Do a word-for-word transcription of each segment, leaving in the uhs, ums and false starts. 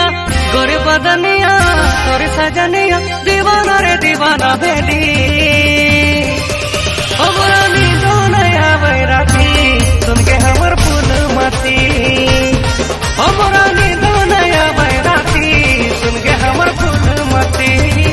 गोरे बदनिया तोर सजनिया दीवाना रे दीवाना भेली हमरा नींदो नया बैराती सुन के हमर पूनमती हमरा नींदो नया बैराती सुन के हमर पूनमती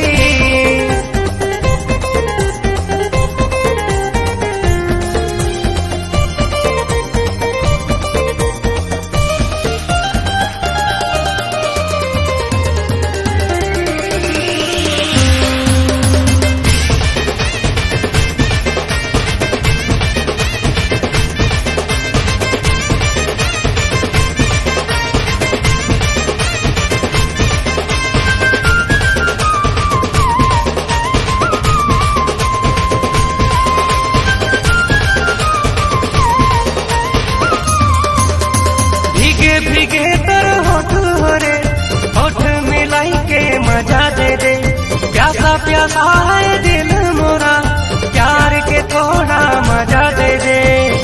भीगे तर होठ हरे होठ मिलाई के मजा दे दे प्यासा प्यासा है दिल मोरा प्यार के थोड़ा मजा दे दे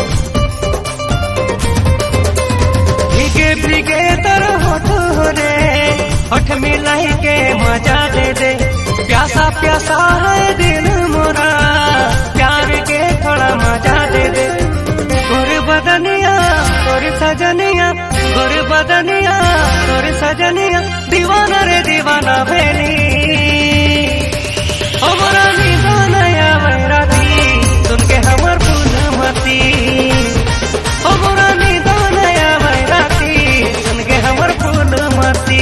भीगे भीगे तर होठ हरे होठ मिलाई के मजा दे दे प्यासा प्यासा है दिल मोरा प्यार के थोड़ा मजा दे दे गोरे बदनिया तोर सजनिया गोरे बदनिया तोर सजनिया दीवाना रे दीवाना भेली हमरा नींदो नया बैराती सुन के हमर पूनमती हमरा नींदो नया बैराती सुन के हमर पूनमती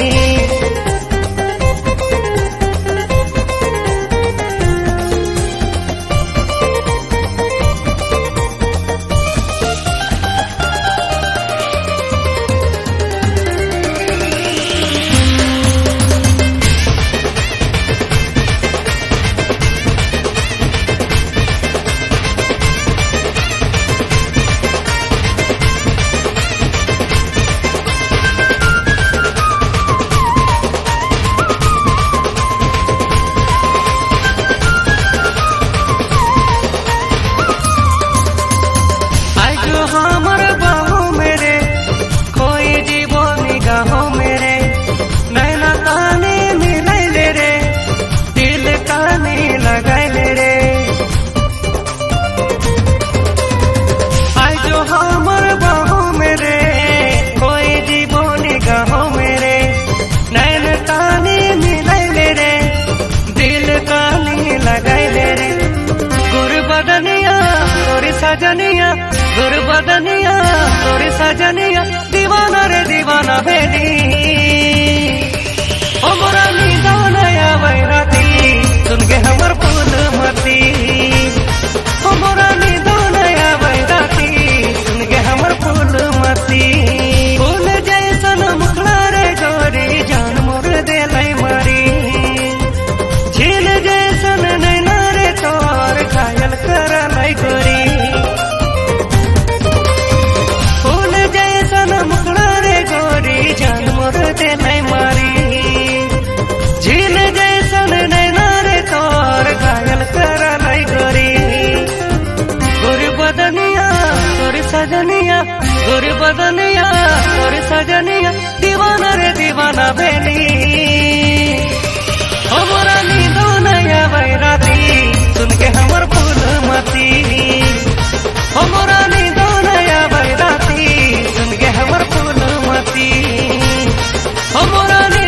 हमर बाहों मेरे कोई जीवो निगाहों मेरे नैना काने मिलैले रे दिल काने लगैले रे आई जो हमर बाहों मेरे कोई जीवो निगाहों मेरे नैना काने मिलैले रे दिल काने लगैले रे गोर बदनिया तोर सजनिया गोर बदनिया तोर सजनिया दीवाना रे दीवाना भेली हमरा नींदो नया बैराती सुन के हमर पूनमती हमरा नींदो नया बैराती सुन के हमर पूनमती फूल जैसन मुखड़ा रे गोरी जान मोर देलै मारी झील जैसन नैना रे तोर घायल करलै गोरी मुखड़ा रे गोरी जान मोर देलै मारी झील जैसन नैना रे तोर घायल करलै गोरी गोरी बदनिया तोर सजनिया गोरी बदनिया तोर सजनिया दीवाना रे दीवाना भेली हमरा नींदो नया बैराती सुन के हमर पूनमती हमरा नींदो नया बैराती सुन के हमर पूनमती हमरा